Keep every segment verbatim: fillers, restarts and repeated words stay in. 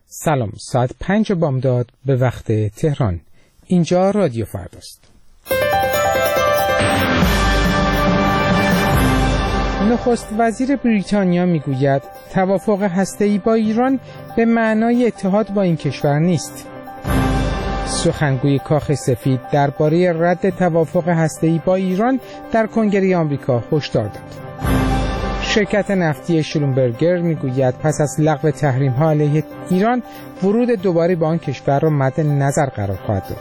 سلام، ساعت پنج بامداد به وقت تهران. اینجا رادیو فرداست. نخست وزیر بریتانیا میگوید توافق هسته‌ای با ایران به معنای اتحاد با این کشور نیست. سخنگوی کاخ سفید درباره رد توافق هسته‌ای با ایران در کنگره آمریکا هشدار داد. شرکت نفتی شلومبرگر میگوید پس از لغو تحریم‌ها علیه ایران ورود دوباره به آن کشور را مد نظر قرار خواهد داد.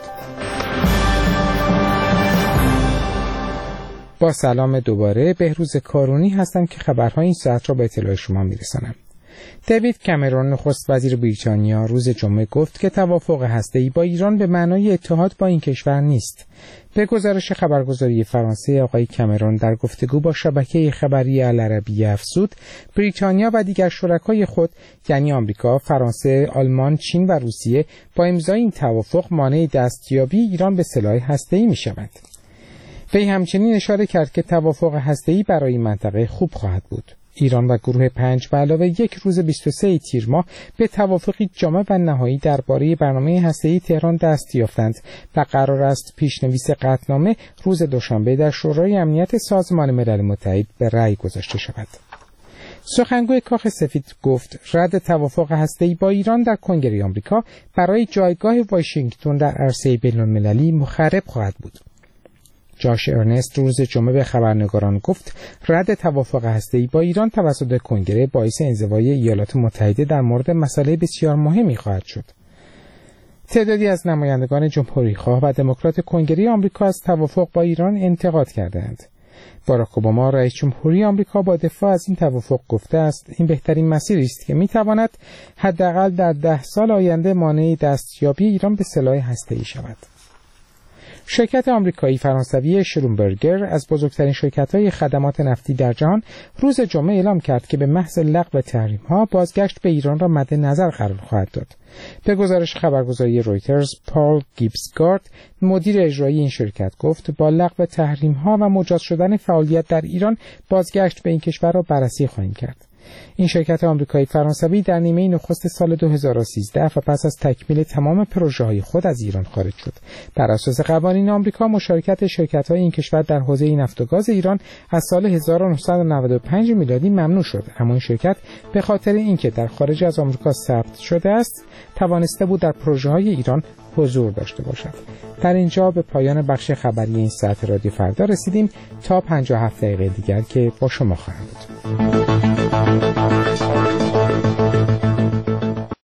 با سلام دوباره، بهروز کارونی هستم که خبرهای این ساعت را به اطلاع شما میرسانم. دیوید کامرون نخست وزیر بریتانیا روز جمعه گفت که توافق هسته‌ای با ایران به معنای اتحاد با این کشور نیست. به گزارش خبرگزاری فرانسه، آقای کامرون در گفتگو با شبکه خبری العربیه افزود بریتانیا و دیگر شرکای خود یعنی آمریکا، فرانسه، آلمان، چین و روسیه با امضای این توافق مانع دستیابی ایران به سلاح هسته‌ای می‌شوند. وی همچنین اشاره کرد که توافق هسته‌ای برای منطقه خوب خواهد بود. ایران و گروه پنج به علاوه یک روز بیست و سوم تیر ماه به توافقی جامع و نهایی درباره برنامه هسته‌ای تهران دست یافتند و قرار است پیشنویس قطعنامه روز دوشنبه در شورای امنیت سازمان ملل متحد به رأی گذاشته شود. سخنگوی کاخ سفید گفت رد توافق هسته‌ای با ایران در کنگره آمریکا برای جایگاه واشنگتن در عرصه بین‌المللی مخرب خواهد بود. جاش ارنست روز جمعه به خبرنگاران گفت رد توافق هسته‌ای با ایران توسط کنگره باعث انزوای ایالات متحده در مورد مسئله بسیار مهمی خواهد شد. تعدادی از نمایندگان جمهوری‌خواه و دموکرات کنگره آمریکا از توافق با ایران انتقاد کردند. باراک اوباما رئیس جمهوری آمریکا با دفاع از این توافق گفته است این بهترین مسیری است که می‌تواند حداقل در ده سال آینده مانع دستیابی ایران به سلاح هسته‌ای شود. شرکت آمریکایی فرانسوی شلومبرگر از بزرگترین شرکت‌های خدمات نفتی در جهان روز جمعه اعلام کرد که به محض لغو تحریم‌ها بازگشت به ایران را مد نظر قرار خواهد داد. به گزارش خبرگزاری رویترز، پال گیبسگارد، مدیر اجرایی این شرکت گفت با لغو تحریم‌ها و مجاز شدن فعالیت در ایران بازگشت به این کشور را بررسی خواهیم کرد. این شرکت آمریکایی فرانسوی در نیمه نخست سال دو هزار و سیزده و پس از تکمیل تمام پروژه‌های خود از ایران خارج شد. بر اساس قوانین آمریکا مشارکت شرکت‌های این کشور در حوزه نفت و گاز ایران از سال هزار و نهصد و نود و پنج میلادی ممنوع شد. اما این شرکت به خاطر اینکه در خارج از آمریکا ثبت شده است، توانسته بود در پروژه‌های ایران حضور داشته باشد. در اینجا به پایان بخش خبری این ساعت رادیو فردا رسیدیم تا پنجاه و هفت دقیقه دیگر که با شما خواهم بود.